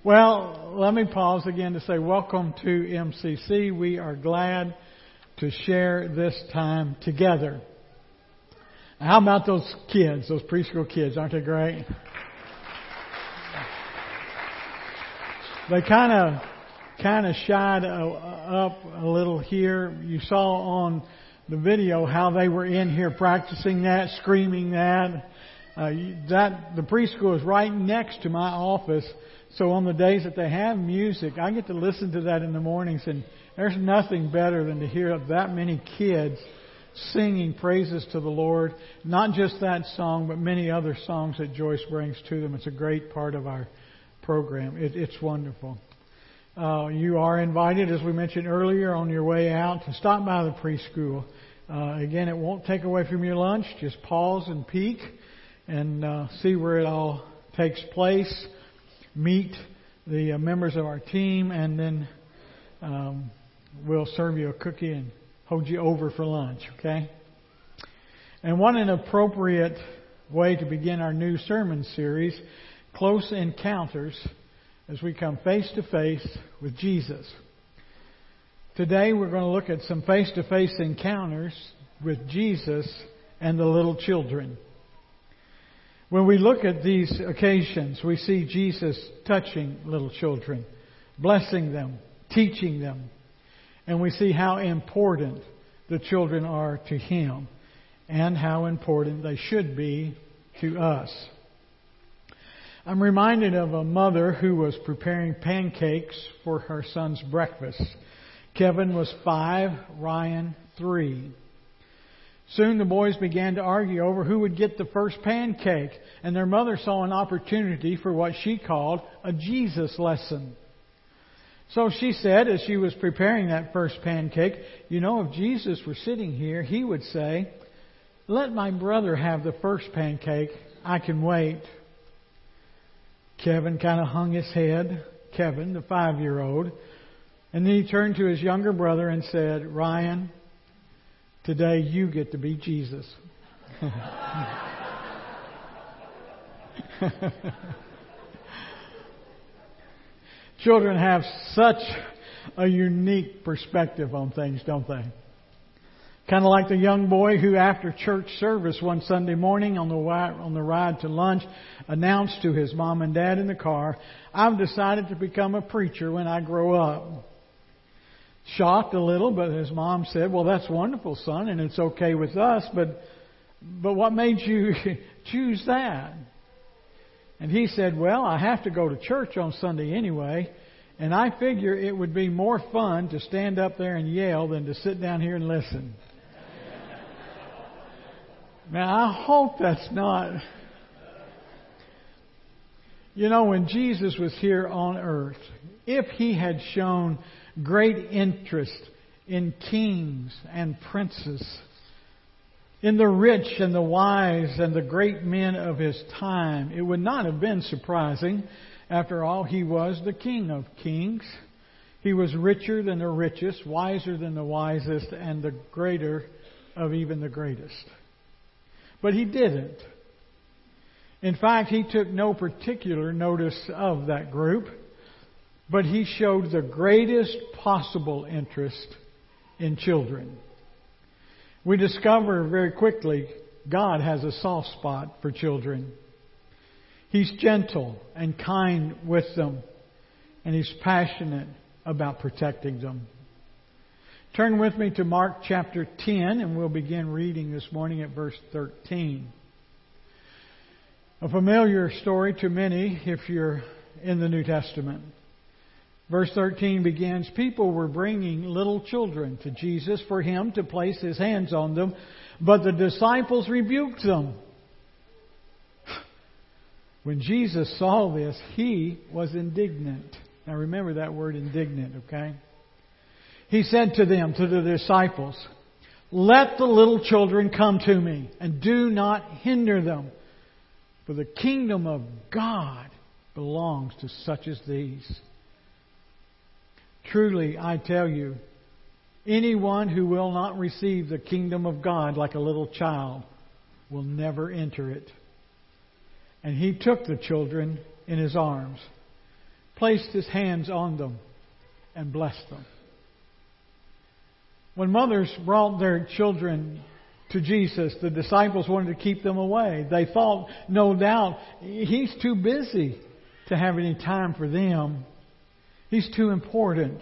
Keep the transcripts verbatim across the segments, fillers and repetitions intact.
Well, let me pause again to say welcome to M C C. We are glad to share this time together. How about those kids, those preschool kids? Aren't they great? They kind of kind of shied up a little here. You saw on the video how they were in here practicing that, screaming that. Uh, that the preschool is right next to my office. So on the days that they have music, I get to listen to that in the mornings, and there's nothing better than to hear that many kids singing praises to the Lord. Not just that song, but many other songs that Joyce brings to them. It's a great part of our program. It, it's wonderful. Uh, you are invited, as we mentioned earlier, on your way out to stop by the preschool. Uh, again, it won't take away from your lunch. Just pause and peek and uh, see where it all takes place. Meet the uh, members of our team, and then um, we'll serve you a cookie and hold you over for lunch, okay? And what an appropriate way to begin our new sermon series, Close Encounters, as we come face to face with Jesus. Today we're going to look at some face-to-face encounters with Jesus and the little children. When we look at these occasions, we see Jesus touching little children, blessing them, teaching them, and we see how important the children are to Him and how important they should be to us. I'm reminded of a mother who was preparing pancakes for her son's breakfast. Kevin was five, Ryan three. Soon the boys began to argue over who would get the first pancake, and their mother saw an opportunity for what she called a Jesus lesson. So she said, as she was preparing that first pancake, you know, if Jesus were sitting here, He would say, "Let my brother have the first pancake. I can wait." Kevin kind of hung his head, Kevin, the five-year-old, and then he turned to his younger brother and said, "Ryan, today you get to be Jesus." Children have such a unique perspective on things, don't they? Kind of like the young boy who, after church service one Sunday morning on the on the ride to lunch, announced to his mom and dad in the car, "I've decided to become a preacher when I grow up." Shocked a little, but his mom said, "Well, that's wonderful, son, and it's okay with us, but but what made you choose that?" And he said, "Well, I have to go to church on Sunday anyway, and I figure it would be more fun to stand up there and yell than to sit down here and listen." Now, I hope that's not... You know, when Jesus was here on earth, if He had shown great interest in kings and princes, in the rich and the wise and the great men of His time, it would not have been surprising. After all, He was the King of kings. He was richer than the richest, wiser than the wisest, and the greater of even the greatest. But He didn't. In fact, He took no particular notice of that group, but He showed the greatest possible interest in children. We discover very quickly God has a soft spot for children. He's gentle and kind with them, and He's passionate about protecting them. Turn with me to Mark chapter ten, and we'll begin reading this morning at verse thirteen. A familiar story to many if you're in the New Testament. Verse thirteen begins, "People were bringing little children to Jesus for Him to place His hands on them, but the disciples rebuked them." When Jesus saw this, He was indignant. Now remember that word indignant, okay? He said to them, to the disciples, "Let the little children come to me, and do not hinder them, for the kingdom of God belongs to such as these." Truly, I tell you, anyone who will not receive the kingdom of God like a little child will never enter it. And He took the children in His arms, placed His hands on them and blessed them. When mothers brought their children to Jesus, the disciples wanted to keep them away. They thought, no doubt, He's too busy to have any time for them. He's too important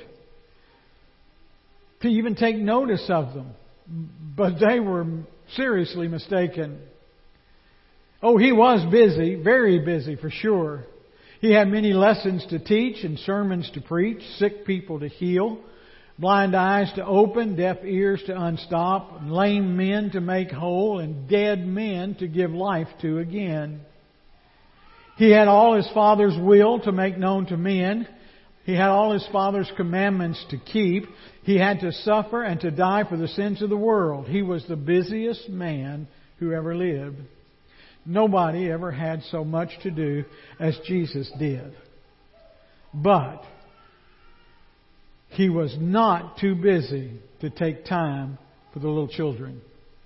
to even take notice of them. But they were seriously mistaken. Oh, He was busy, very busy for sure. He had many lessons to teach and sermons to preach, sick people to heal, blind eyes to open, deaf ears to unstop, lame men to make whole, and dead men to give life to again. He had all His Father's will to make known to men. He had all His Father's commandments to keep. He had to suffer and to die for the sins of the world. He was the busiest man who ever lived. Nobody ever had so much to do as Jesus did. But He was not too busy to take time for the little children.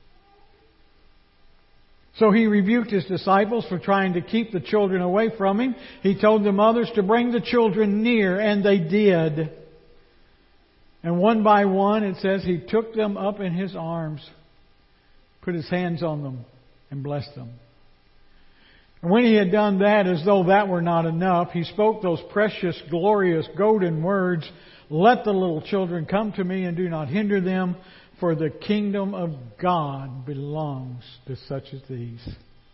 So He rebuked His disciples for trying to keep the children away from Him. He told the mothers to bring the children near, and they did. And one by one, it says, He took them up in His arms, put His hands on them, and blessed them. And when He had done that, as though that were not enough, He spoke those precious, glorious, golden words, "Let the little children come to Me, and do not hinder them, for the kingdom of God belongs to such as these."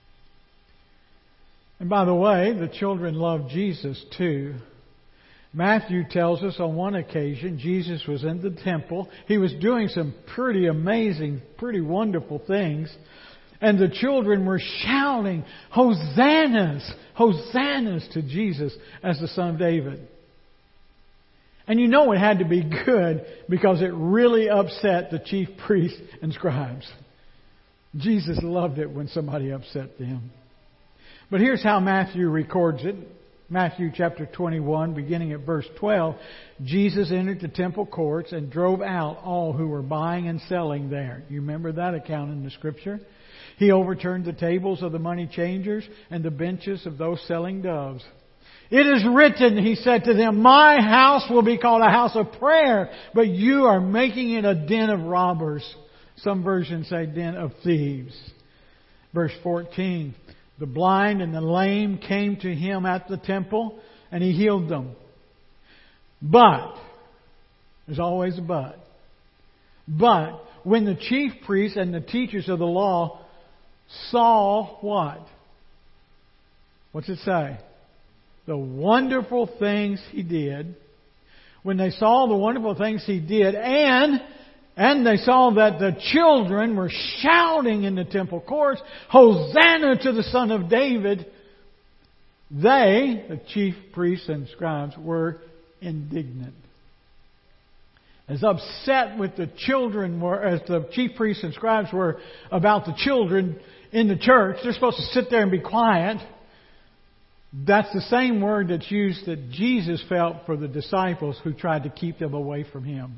And by the way, the children loved Jesus too. Matthew tells us on one occasion Jesus was in the temple. He was doing some pretty amazing, pretty wonderful things. And the children were shouting, "Hosannas! Hosannas to Jesus as the Son of David." And you know it had to be good because it really upset the chief priests and scribes. Jesus loved it when somebody upset them. But here's how Matthew records it. Matthew chapter twenty-one, beginning at verse twelve. Jesus entered the temple courts and drove out all who were buying and selling there. You remember that account in the Scripture? He overturned the tables of the money changers and the benches of those selling doves. "It is written," He said to them, "My house will be called a house of prayer, but you are making it a den of robbers." Some versions say den of thieves. Verse fourteen. "The blind and the lame came to Him at the temple, and He healed them. But," there's always a but, "but when the chief priests and the teachers of the law saw" what? What's it say? "The wonderful things He did." When they saw the wonderful things He did, and and they saw that the children were shouting in the temple courts, "Hosanna to the Son of David," they, the chief priests and scribes, were indignant. As upset with the children were, as the chief priests and scribes were about the children in the church, they're supposed to sit there and be quiet. That's the same word that's used that Jesus felt for the disciples who tried to keep them away from Him.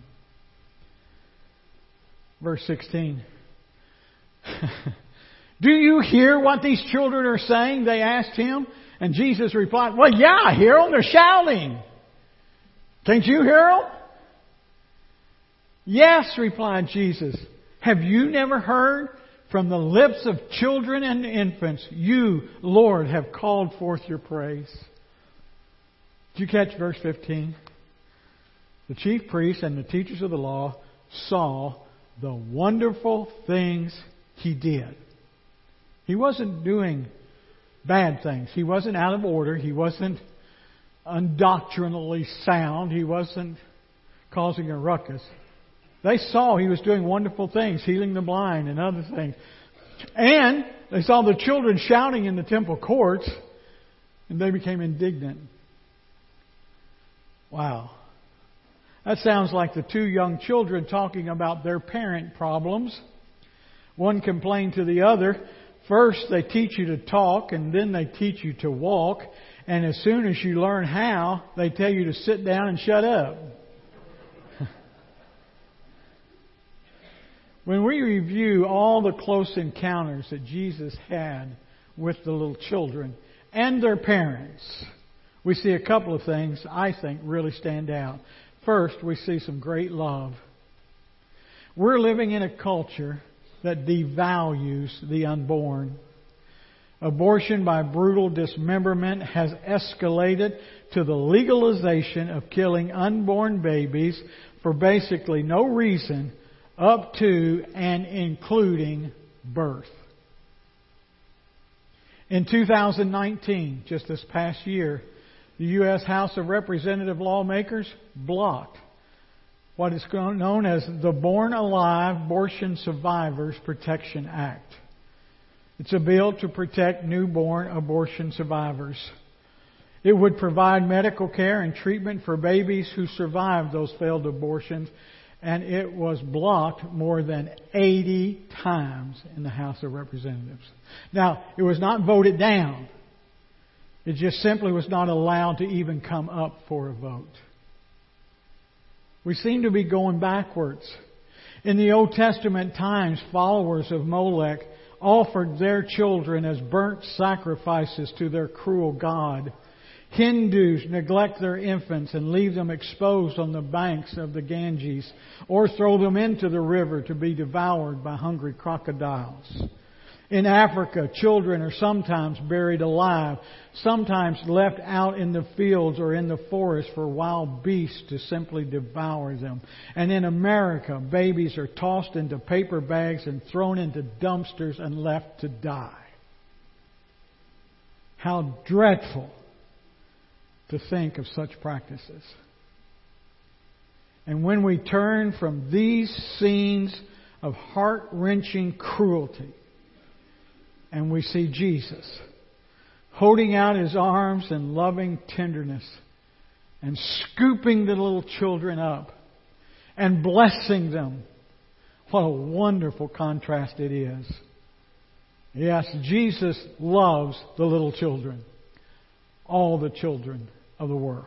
Verse sixteen. "Do you hear what these children are saying?" they asked Him. And Jesus replied, "Well, yeah, I hear them. They're shouting. Can't you hear them?" "Yes," replied Jesus. "Have you never heard? From the lips of children and infants, you, Lord, have called forth your praise." Did you catch verse fifteen? The chief priests and the teachers of the law saw the wonderful things He did. He wasn't doing bad things. He wasn't out of order. He wasn't undoctrinally sound. He wasn't causing a ruckus. They saw He was doing wonderful things, healing the blind and other things. And they saw the children shouting in the temple courts, and they became indignant. Wow. That sounds like the two young children talking about their parent problems. One complained to the other. First, they teach you to talk, and then they teach you to walk. And as soon as you learn how, they tell you to sit down and shut up. When we review all the close encounters that Jesus had with the little children and their parents, we see a couple of things I think really stand out. First, we see some great love. We're living in a culture that devalues the unborn. Abortion by brutal dismemberment has escalated to the legalization of killing unborn babies for basically no reason up to and including birth. In two thousand nineteen, just this past year, the U S House of Representative lawmakers blocked what is known as the Born Alive Abortion Survivors Protection Act. It's a bill to protect newborn abortion survivors. It would provide medical care and treatment for babies who survived those failed abortions, and it was blocked more than eighty times in the House of Representatives. Now, it was not voted down. It just simply was not allowed to even come up for a vote. We seem to be going backwards. In the Old Testament times, followers of Molech offered their children as burnt sacrifices to their cruel god. Hindus neglect their infants and leave them exposed on the banks of the Ganges, or throw them into the river to be devoured by hungry crocodiles. In Africa, children are sometimes buried alive, sometimes left out in the fields or in the forest for wild beasts to simply devour them. And in America, babies are tossed into paper bags and thrown into dumpsters and left to die. How dreadful to think of such practices. And when we turn from these scenes of heart-wrenching cruelty, and we see Jesus holding out His arms in loving tenderness and scooping the little children up and blessing them. What a wonderful contrast it is. Yes, Jesus loves the little children. All the children of the world.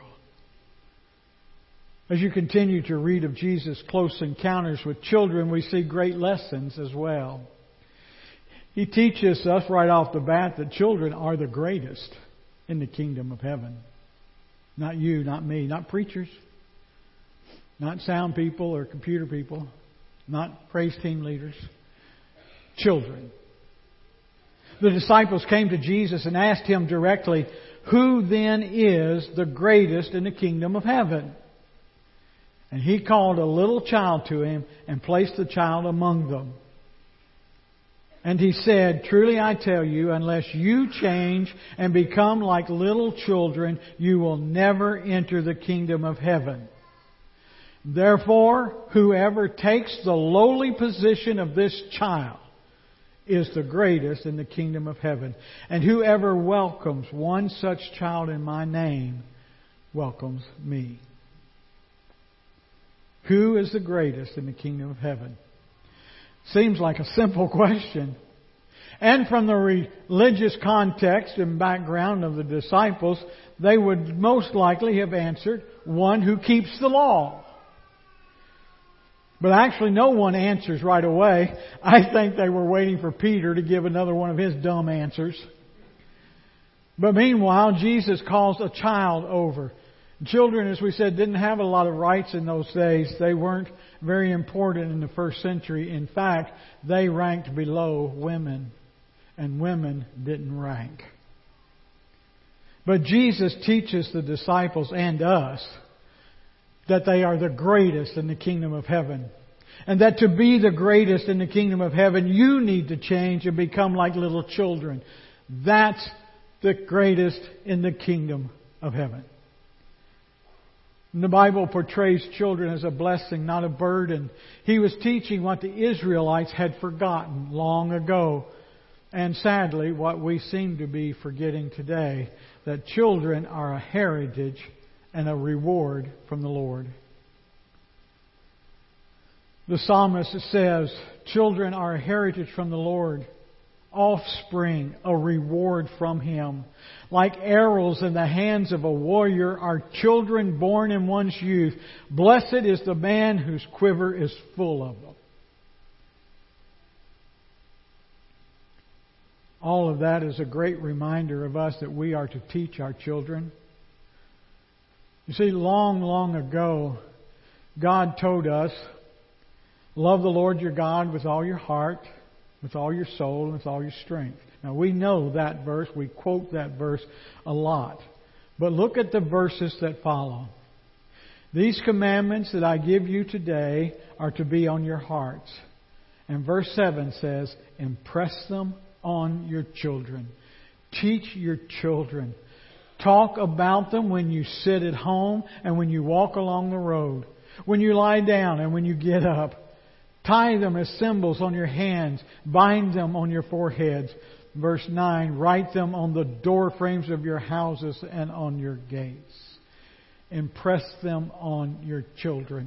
As you continue to read of Jesus' close encounters with children, we see great lessons as well. He teaches us right off the bat that children are the greatest in the kingdom of heaven. Not you, not me, not preachers, not sound people or computer people, not praise team leaders. Children. The disciples came to Jesus and asked Him directly, "Who then is the greatest in the kingdom of heaven?" And He called a little child to Him and placed the child among them. And He said, "Truly I tell you, unless you change and become like little children, you will never enter the kingdom of heaven. Therefore, whoever takes the lowly position of this child is the greatest in the kingdom of heaven. And whoever welcomes one such child in my name welcomes me." Who is the greatest in the kingdom of heaven? Seems like a simple question. And from the religious context and background of the disciples, they would most likely have answered, one who keeps the law. But actually no one answers right away. I think they were waiting for Peter to give another one of his dumb answers. But meanwhile, Jesus calls a child over. Children, as we said, didn't have a lot of rights in those days. They weren't very important in the first century. In fact, they ranked below women, and women didn't rank. But Jesus teaches the disciples and us that they are the greatest in the kingdom of heaven. And that to be the greatest in the kingdom of heaven, you need to change and become like little children. That's the greatest in the kingdom of heaven. The Bible portrays children as a blessing, not a burden. He was teaching what the Israelites had forgotten long ago. And sadly, what we seem to be forgetting today, that children are a heritage and a reward from the Lord. The psalmist says, "Children are a heritage from the Lord, offspring, a reward from Him. Like arrows in the hands of a warrior are children born in one's youth. Blessed is the man whose quiver is full of them." All of that is a great reminder of us that we are to teach our children. You see, long, long ago, God told us, love the Lord your God with all your heart, with all your soul, and with all your strength. Now, we know that verse. We quote that verse a lot. But look at the verses that follow. These commandments that I give you today are to be on your hearts. And verse seven says, impress them on your children. Teach your children. Talk about them when you sit at home and when you walk along the road, when you lie down and when you get up. Tie them as symbols on your hands. Bind them on your foreheads. Verse nine, write them on the door frames of your houses and on your gates. Impress them on your children.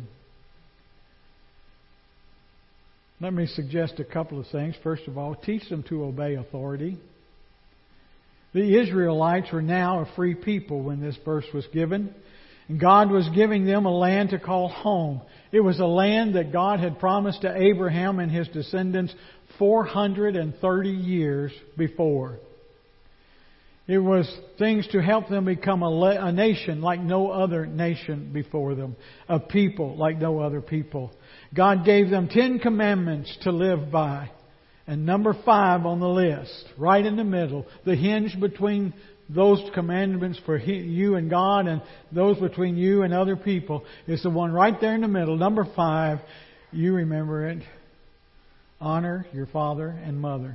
Let me suggest a couple of things. First of all, teach them to obey authority. The Israelites were now a free people when this verse was given. And God was giving them a land to call home. It was a land that God had promised to Abraham and his descendants four hundred thirty years before. It was things to help them become a, la- a nation like no other nation before them. A people like no other people. God gave them Ten Commandments to live by. And number five on the list, right in the middle, the hinge between those commandments for you and God and those between you and other people, is the one right there in the middle. Number five, you remember it. Honor your father and mother,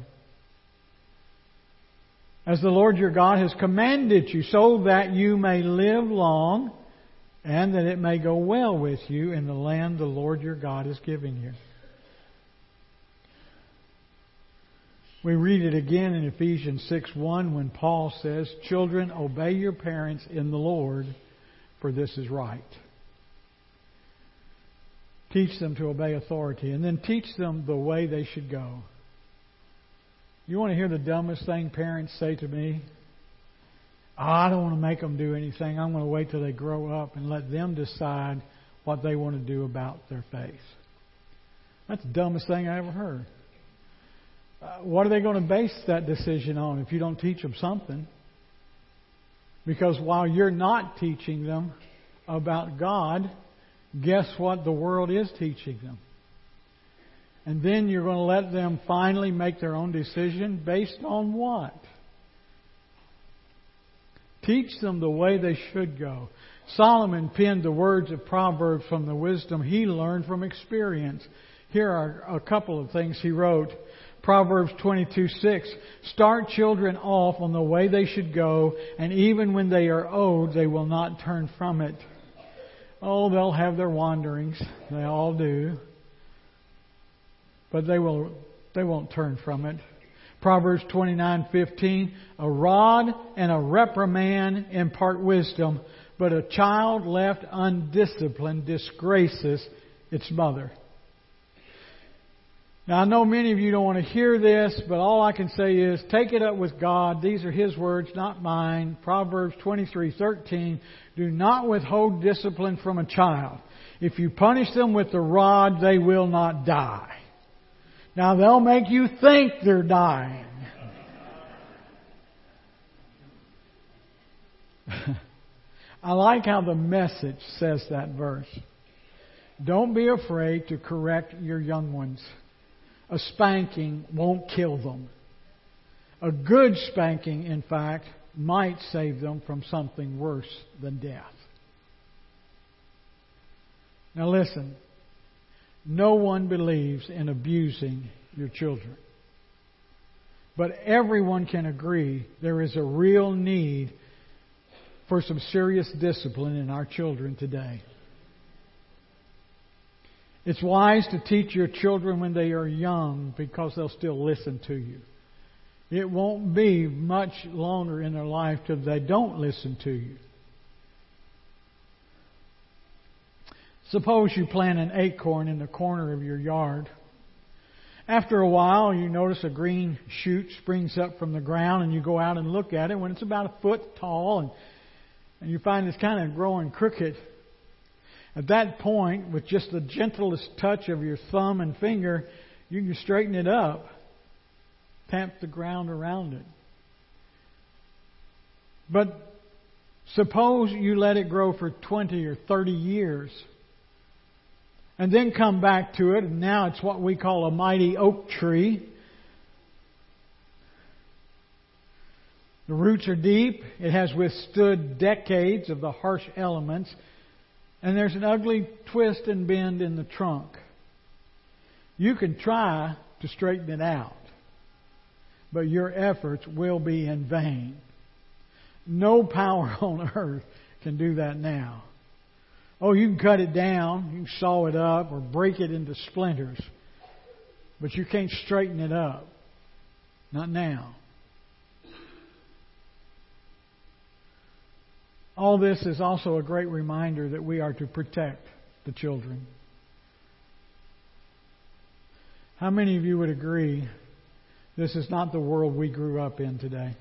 as the Lord your God has commanded you, so that you may live long and that it may go well with you in the land the Lord your God is giving you. We read it again in Ephesians six one when Paul says, children, obey your parents in the Lord, for this is right. Teach them to obey authority, and then teach them the way they should go. You want to hear the dumbest thing parents say to me? Oh, I don't want to make them do anything. I'm going to wait till they grow up and let them decide what they want to do about their faith. That's the dumbest thing I ever heard. Uh, what are they going to base that decision on if you don't teach them something? Because while you're not teaching them about God, guess what the world is teaching them? And then you're going to let them finally make their own decision based on what? Teach them the way they should go. Solomon penned the words of Proverbs from the wisdom he learned from experience. Here are a couple of things he wrote. Proverbs twenty-two six. Start children off on the way they should go, and even when they are old, they will not turn from it. Oh, they'll have their wanderings. They all do. But they will they won't turn from it. Proverbs twenty-nine fifteen. A rod and a reprimand impart wisdom, but a child left undisciplined disgraces its mother. Now, I know many of you don't want to hear this, but all I can say is take it up with God. These are His words, not mine. Proverbs twenty-three thirteen. Do not withhold discipline from a child. If you punish them with the rod, they will not die. Now, they'll make you think they're dying. I like how the Message says that verse. Don't be afraid to correct your young ones. A spanking won't kill them. A good spanking, in fact, might save them from something worse than death. Now listen, no one believes in abusing your children. But everyone can agree there is a real need for some serious discipline in our children today. It's wise to teach your children when they are young because they'll still listen to you. It won't be much longer in their life till they don't listen to you. Suppose you plant an acorn in the corner of your yard. After a while, you notice a green shoot springs up from the ground, and you go out and look at it when it's about a foot tall, and, and you find it's kind of growing crooked. At that point, with just the gentlest touch of your thumb and finger, you can straighten it up, tap the ground around it. But Suppose you let it grow for twenty or thirty years and then come back to it, and now it's what we call a mighty oak tree. The roots are deep. It has withstood decades of the harsh elements, and there's an ugly twist and bend in the trunk. You can try to straighten it out, but your efforts will be in vain. No power on earth can do that now. Oh, you can cut it down, you can saw it up or break it into splinters, but you can't straighten it up. Not now. All this is also a great reminder that we are to protect the children. How many of you would agree this is not the world we grew up in today?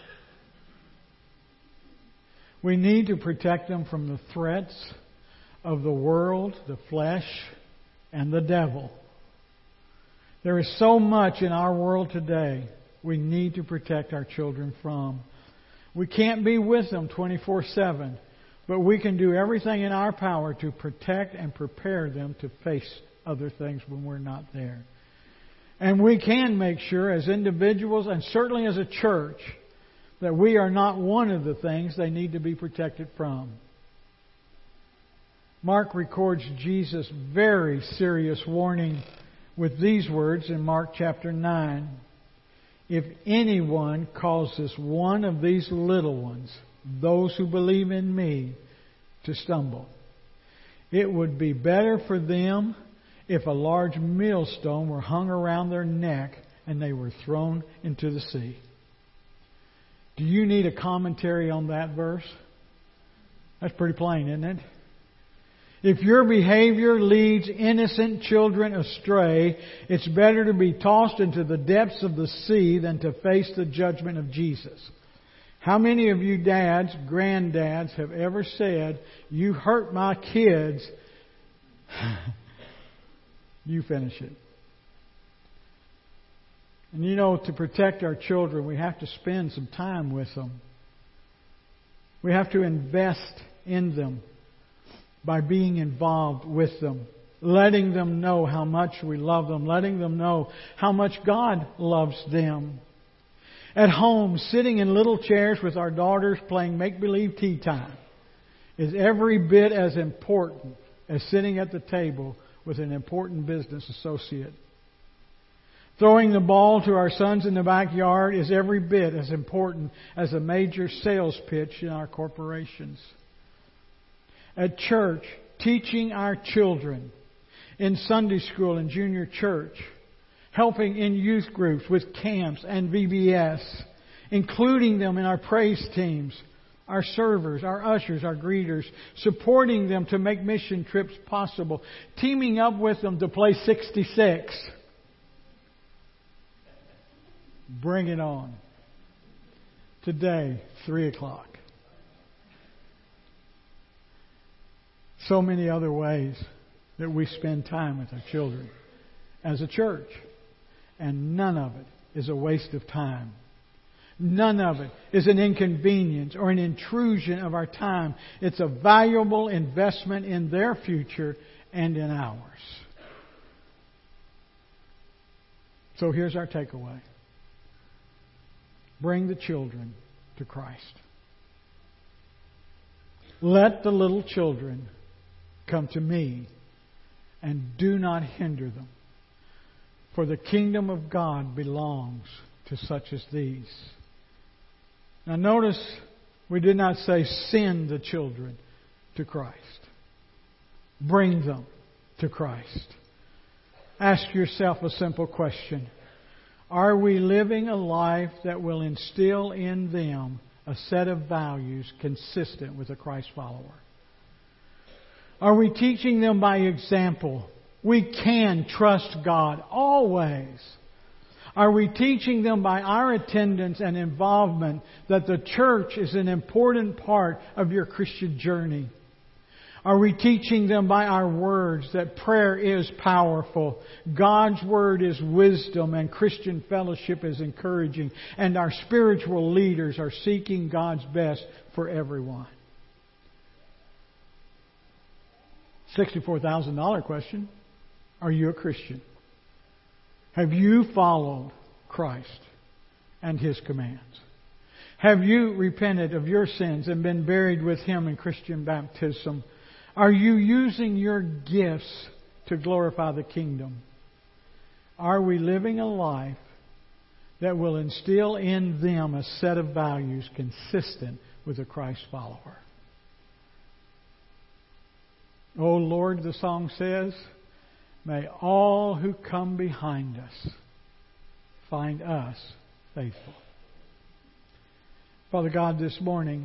We need to protect them from the threats of the world, the flesh, and the devil. There is so much in our world today we need to protect our children from. We can't be with them twenty-four seven, but we can do everything in our power to protect and prepare them to face other things when we're not there. And we can make sure as individuals and certainly as a church that we are not one of the things they need to be protected from. Mark records Jesus' very serious warning with these words in Mark chapter nine. If anyone causes one of these little ones, those who believe in me, to stumble, it would be better for them if a large millstone were hung around their neck and they were thrown into the sea. Do you need a commentary on that verse? That's pretty plain, isn't it? If your behavior leads innocent children astray, it's better to be tossed into the depths of the sea than to face the judgment of Jesus. How many of you dads, granddads, have ever said, "You hurt my kids"? You finish it. And you know, to protect our children, we have to spend some time with them. We have to invest in them by being involved with them, letting them know how much we love them, letting them know how much God loves them. At home, sitting in little chairs with our daughters playing make-believe tea time is every bit as important as sitting at the table with an important business associate. Throwing the ball to our sons in the backyard is every bit as important as a major sales pitch in our corporations. At church, teaching our children, in Sunday school and junior church, helping in youth groups with camps and V B S, including them in our praise teams, our servers, our ushers, our greeters, supporting them to make mission trips possible, teaming up with them to play sixty-six. Bring it on. Today, three o'clock. So many other ways that we spend time with our children as a church. And none of it is a waste of time. None of it is an inconvenience or an intrusion of our time. It's a valuable investment in their future and in ours. So here's our takeaway. Bring the children to Christ. Let the little children come to me, and do not hinder them. For the kingdom of God belongs to such as these. Now notice, we did not say send the children to Christ. Bring them to Christ. Ask yourself a simple question. Are we living a life that will instill in them a set of values consistent with a Christ follower? Are we teaching them by example? We can trust God always. Are we teaching them by our attendance and involvement that the church is an important part of your Christian journey? Are we teaching them by our words that prayer is powerful, God's Word is wisdom, and Christian fellowship is encouraging, and our spiritual leaders are seeking God's best for everyone? sixty-four thousand dollars question. Are you a Christian? Have you followed Christ and His commands? Have you repented of your sins and been buried with Him in Christian baptism? Are you using your gifts to glorify the kingdom? Are we living a life that will instill in them a set of values consistent with a Christ follower? Oh Lord, the song says, may all who come behind us find us faithful. Father God, this morning,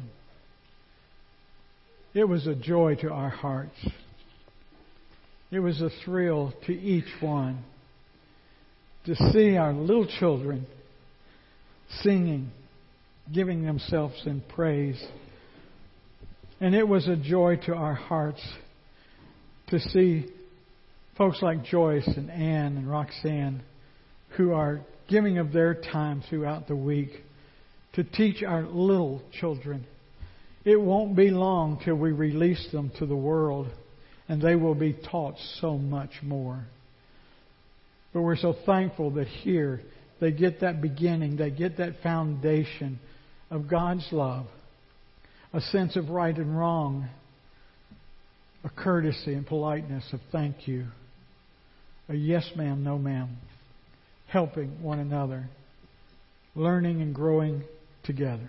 it was a joy to our hearts. It was a thrill to each one to see our little children singing, giving themselves in praise. And it was a joy to our hearts to see folks like Joyce and Ann and Roxanne who are giving of their time throughout the week to teach our little children. It won't be long till we release them to the world, and they will be taught so much more. But we're so thankful that here they get that beginning, they get that foundation of God's love, a sense of right and wrong, a courtesy and politeness of thank you, a yes ma'am, no ma'am, helping one another, learning and growing together.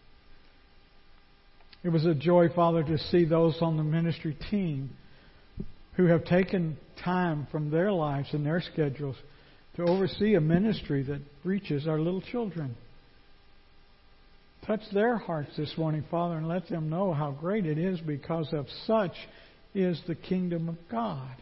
It was a joy, Father, to see those on the ministry team who have taken time from their lives and their schedules to oversee a ministry that reaches our little children. Touch their hearts this morning, Father, and let them know how great it is because of such is the kingdom of God.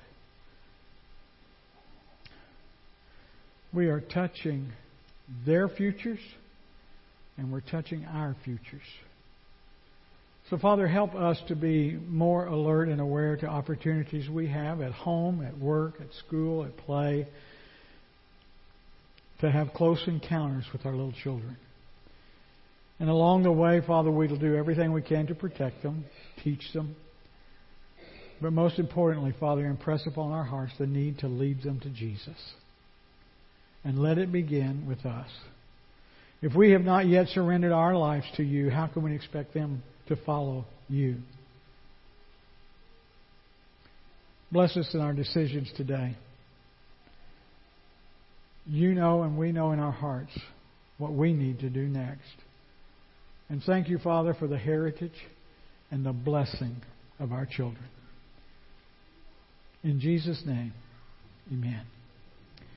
We are touching their futures and we're touching our futures. So, Father, help us to be more alert and aware to opportunities we have at home, at work, at school, at play, to have close encounters with our little children. And along the way, Father, we'll do everything we can to protect them, teach them. But most importantly, Father, impress upon our hearts the need to lead them to Jesus. And let it begin with us. If we have not yet surrendered our lives to you, how can we expect them to follow you? Bless us in our decisions today. You know and we know in our hearts what we need to do next. And thank you, Father, for the heritage and the blessing of our children. In Jesus' name, amen.